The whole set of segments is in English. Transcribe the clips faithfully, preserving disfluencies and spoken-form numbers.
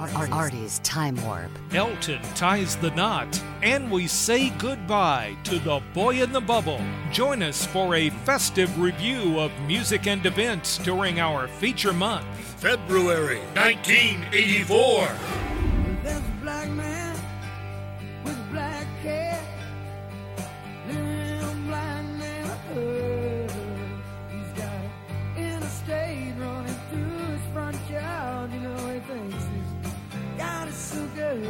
Artie's Time Warp. Elton ties the knot, and we say goodbye to the Boy in the Bubble. Join us for a festive review of music and events during our feature month, February nineteen eighty-four. There's a black man with a black cat living in a black neighborhood. He's got an interstate running through his front yard. You know he thinks he's got it so good.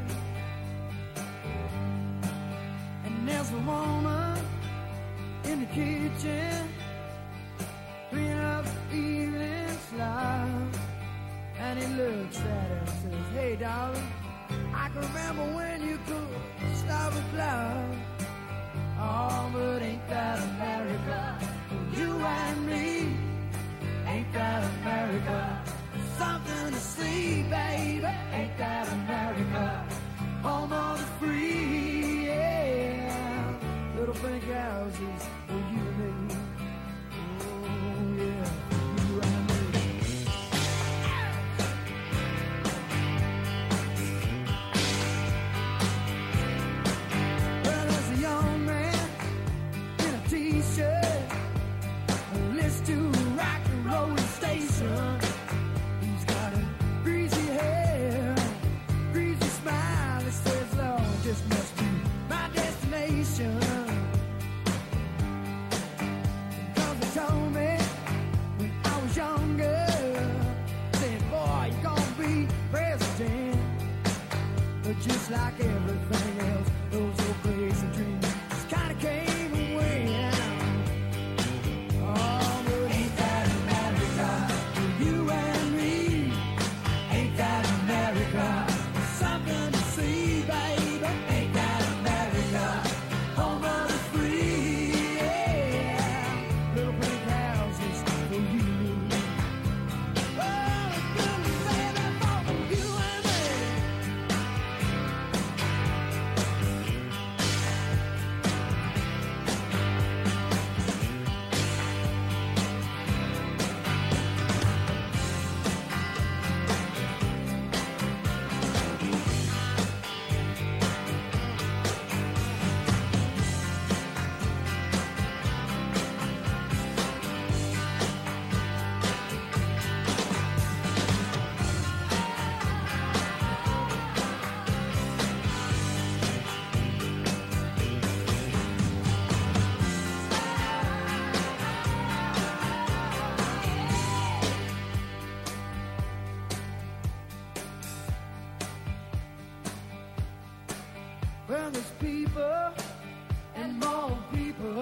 And there's a woman in the kitchen cleaning up the evening slide. And he looks at her and says, hey, darling, I can remember when you could stop a cloud. Oh, but ain't that America? For you and me, ain't that America? Something to see, baby, ain't that America? Home of the free, yeah. Little pink houses for you and me. Oh, yeah. Just like everything else, those old crazy dreams just kind of came away. Oh, but ain't that America? For you and me, ain't that America? Something to see, baby, ain't that America? Home of the free, yeah. Little pink houses for you. Oh, good baby, for you and me. Well, there's people and more people.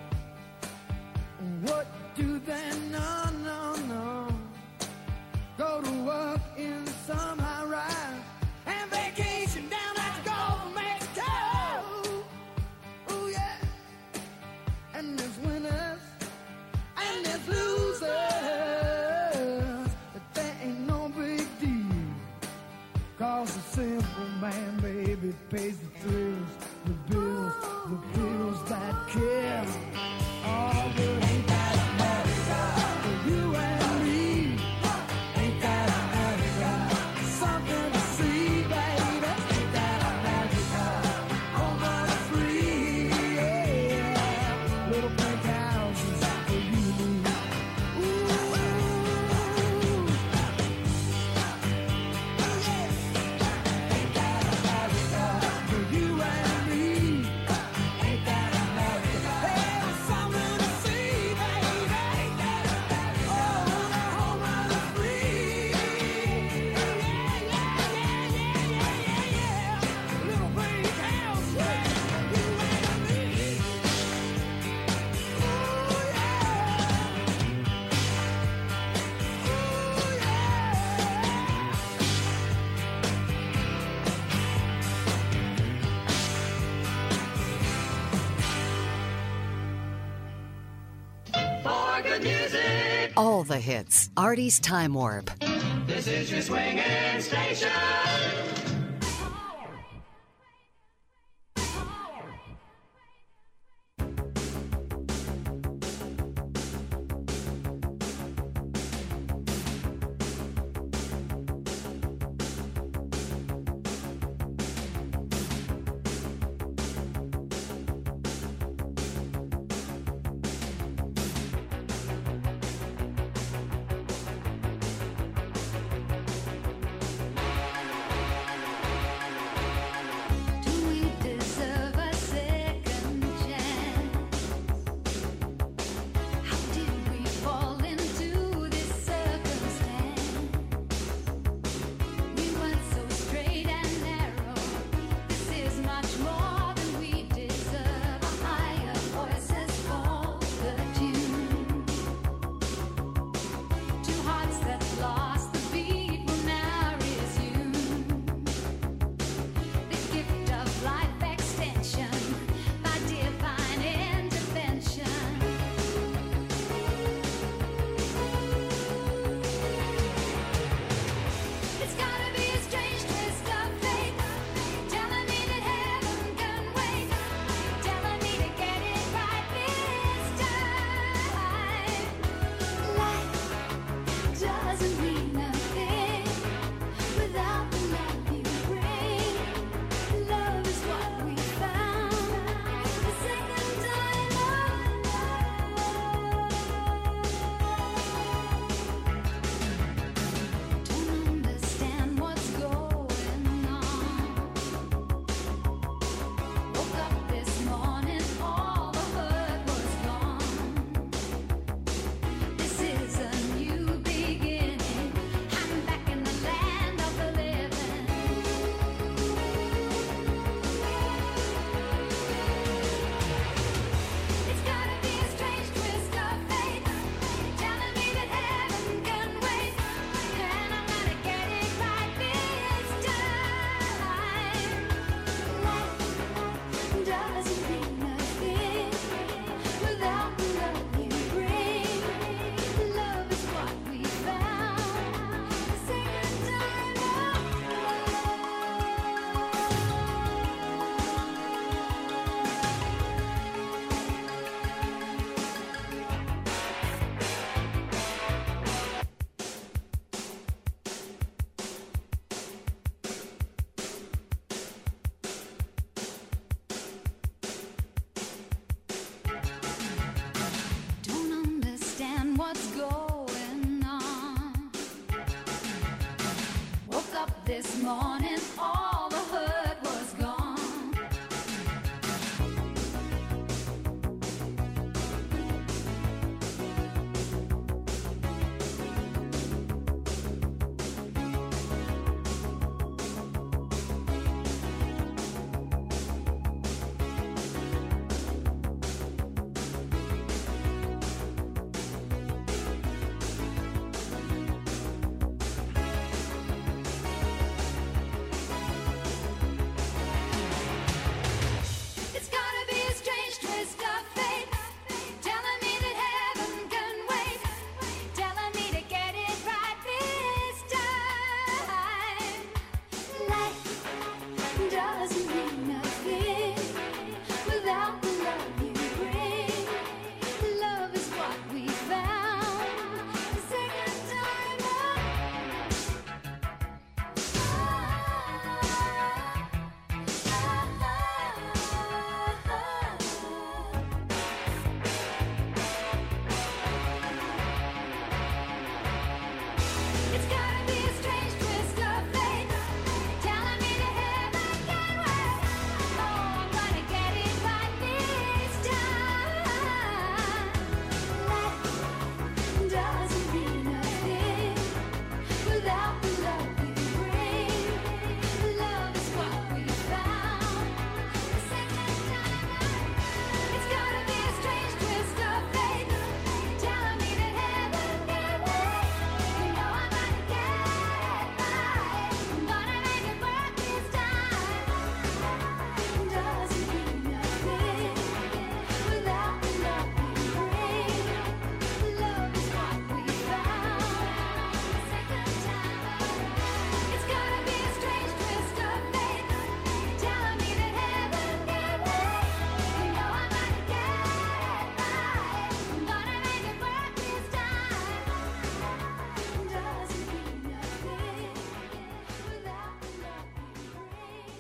What do they know? No, no. Go to work in some high rise and vacation down at the Gulf of Mexico. Oh, yeah. And there's winners and there's losers. But that ain't no big deal. Cause the simple man, baby, pays the thrills, the bills, the bills that care. Oh, but ain't that America? For you and me, ain't that America? Something to see, baby, ain't that America? Home of the free, yeah. Little pink houses for you and me. Ooh, ain't that America? For you and me, ain't that America? Hey, something to see, baby, ain't that America? Oh, home of the free, yeah, yeah, yeah, yeah, yeah, yeah, yeah. Little pink house, yeah, for you and me. Ooh, yeah. Ooh, yeah. For good music, All the hits. Artie's Time Warp. this is your swinging station. this morning, all the hurt was gone. It's gotta be a strange twist of fate, telling me that heaven can wait, telling me to get it right this time. Life doesn't mean nothing without the love you bring. Love is what we found the second time It's gotta be a strange twist of fate, telling me that heaven can wait. Oh, I'm gonna get it right this time. Life doesn't mean nothing without the love you bring. Love is what we found the second time. It's gotta be a strange twist of fate, telling me that heaven can wait. You know I'm gonna get it right. I'm gonna make it work this time. Doesn't mean nothing without the love you bring. Love is what we found the second time. It's gotta be a strange twist of fate, telling me that heaven can wait. You know I'm gonna get it right. I'm gonna make it work this time. Doesn't mean nothing without the love you bring.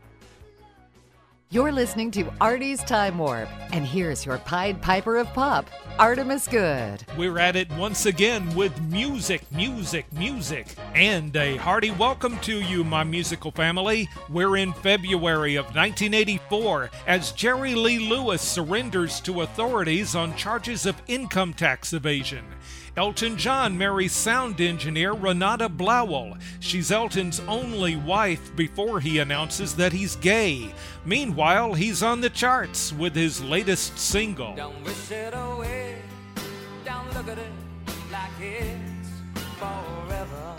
You're listening to Artie's Time Warp, and here's your Pied Piper of Pop, Artemis Good. We're at it once again with music, music, music. And a hearty welcome to you, my musical family. We're in February of nineteen eighty-four as Jerry Lee Lewis surrenders to authorities on charges of income tax evasion. Elton John marries sound engineer Renata Blowell. She's Elton's only wife before he announces that he's gay. Meanwhile, he's on the charts with his latest single. Don't wish it away. Don't look at it like it's forever.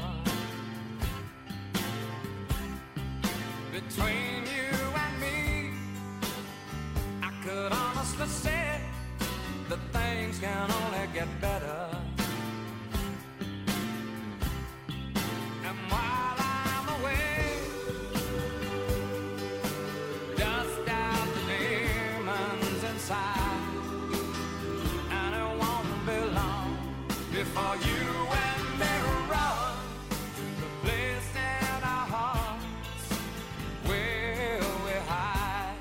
Between you and me, I could honestly say that things can only get better. And while I'm away, dust out the demons inside. And it won't be long before you and me run to the place in our hearts where we hide.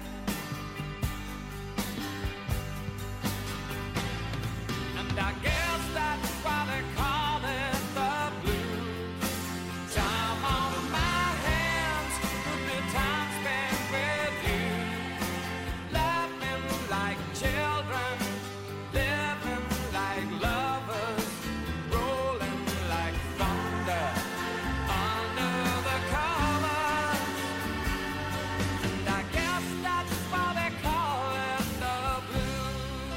And I guess that's why they call it the blues. Time on my hands would be time spent with you, laughing like children, living like lovers, rolling like thunder under the covers. And I guess that's why they call it the blues.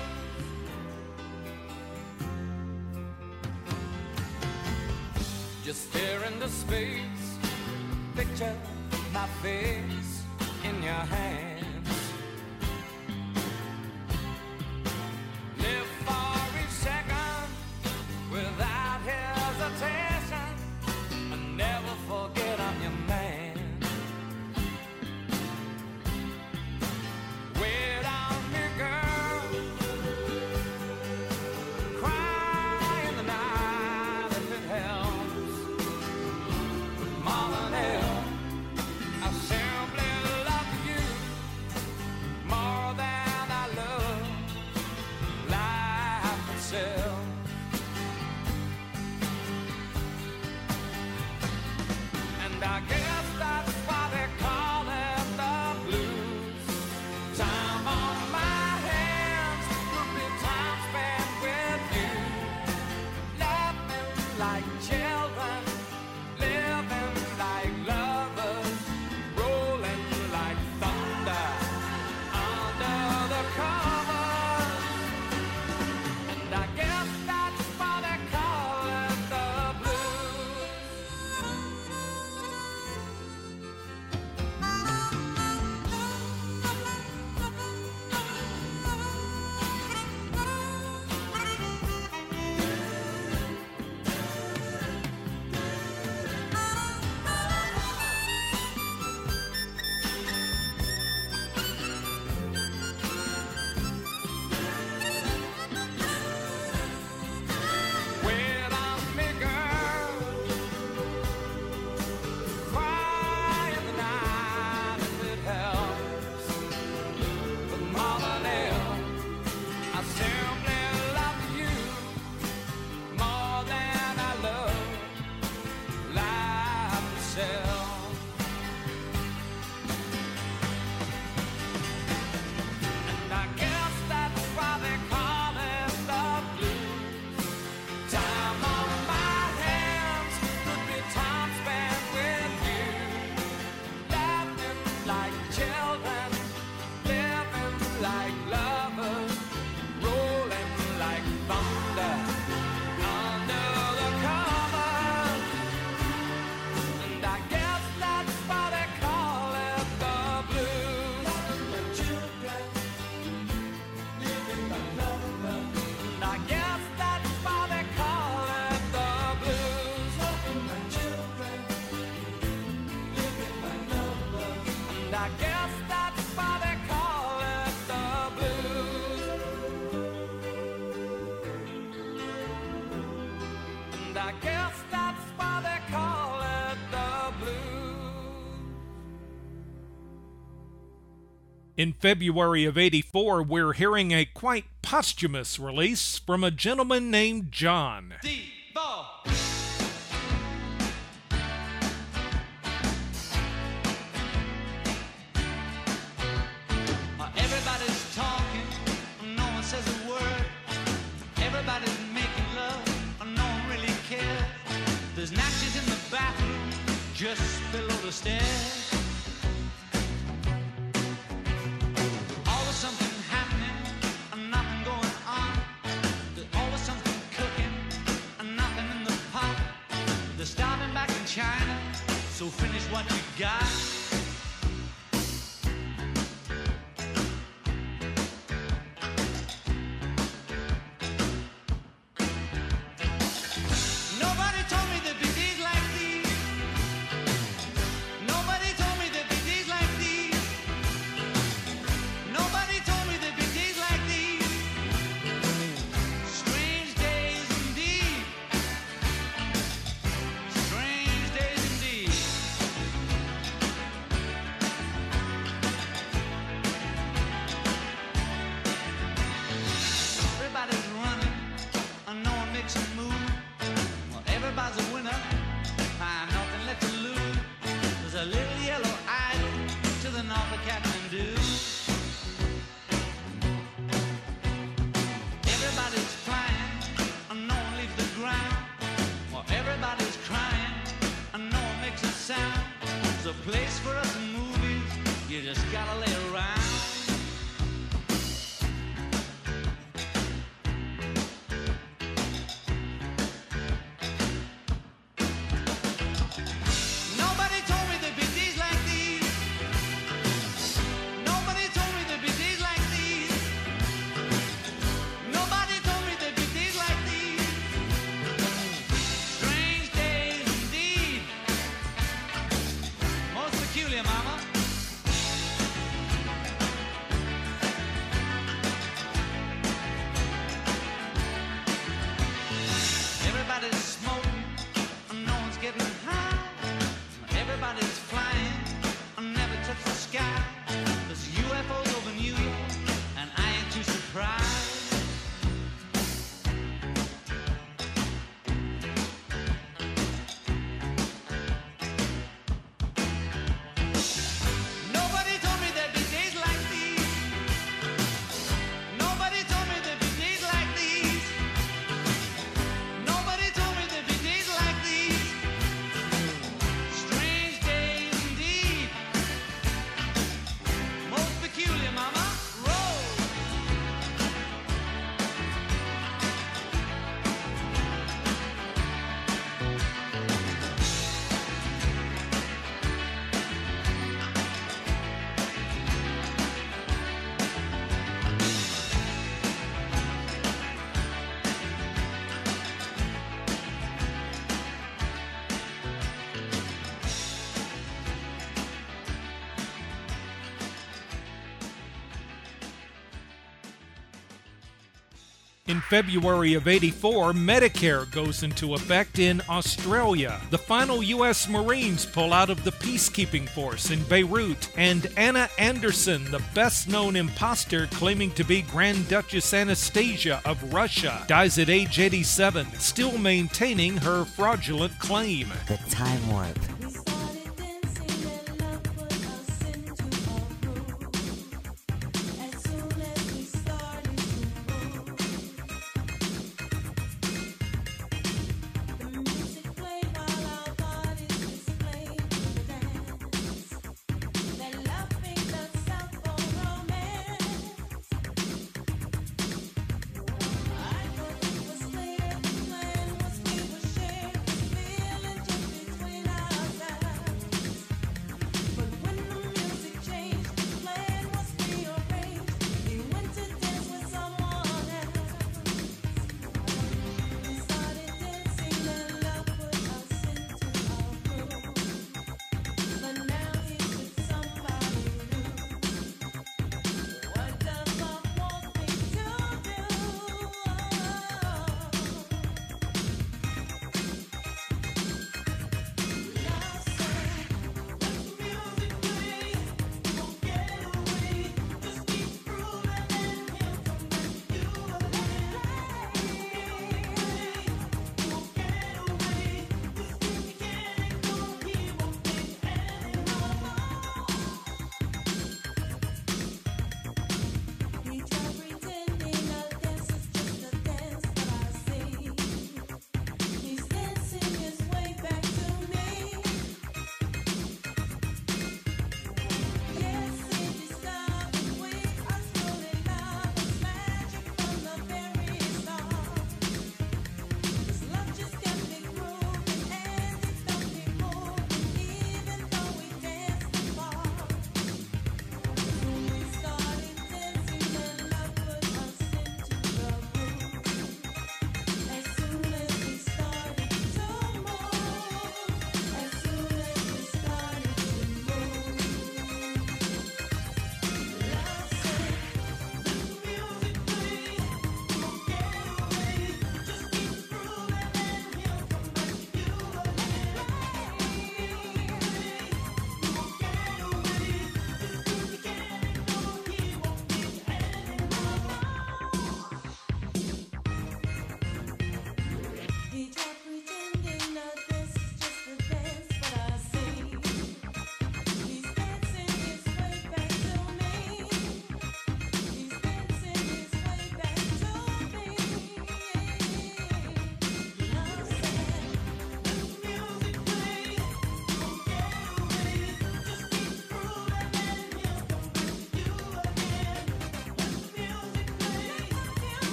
Just stare into space, picture my face in your hands. Live for each second without hesitation, and never forget I'm your man. Wait on me, girl. Cry in the night if it helps. More than ever, I simply love you. I guess that's why they call it the blues. And I guess that's why they call it the blues. In February of eighty-four, we're hearing a quite posthumous release from a gentleman named John. Devo. Everybody's talking, no one says a word. Everybody's making love, no one really cares. There's natches in the bathroom, just below the stairs. Always something happening, nothing going on. There's always something cooking, nothing in the pot. They're starting back in China, so finish what you got. Nobody told me there'd be days like these. Nobody told me there'd be days like these. Nobody told me there'd be days like these. Strange days indeed. Strange days indeed. Everybody's running, and no one makes a move. Well, everybody's a winner, find nothing left to lose. There's a little yellow idol to the north of Kathmandu. Everybody's flying, and no one leaves the ground. Well, everybody's crying, and no one makes a sound. There's a place for us in movies, you just gotta lay around. Nobody told me there'd be days like these. Nobody told me there'd be days like these. Nobody told me there'd be days like these. Strange days indeed. Most peculiar, mama. Everybody's smoking, and no one's getting high. Everybody's flying, and never touch the sky. There's U F Os over New York, and I ain't too surprised. Nobody told me there'd be days like these. Nobody told me there'd be days like these. Nobody told me there'd be days like these. Strange days indeed. Most peculiar, mama. Roll. In February of eighty-four, Medicare goes into effect in Australia. The final U S Marines pull out of the peacekeeping force in Beirut. And Anna Anderson, the best-known imposter claiming to be Grand Duchess Anastasia of Russia, dies at age eighty-seven, still maintaining her fraudulent claim. The Time Warp. We started dancing and love put us into a groove. As soon as we started to move, the music played while our bodies displayed the dance. That love picked us up for romance. I thought it was clear the plan was we would share the feeling just between us.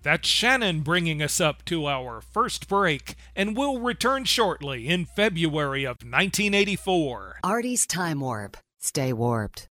That's Shannon bringing us up to our first break, and we'll return shortly in February of nineteen eighty-four. Artie's Time Warp. Stay warped.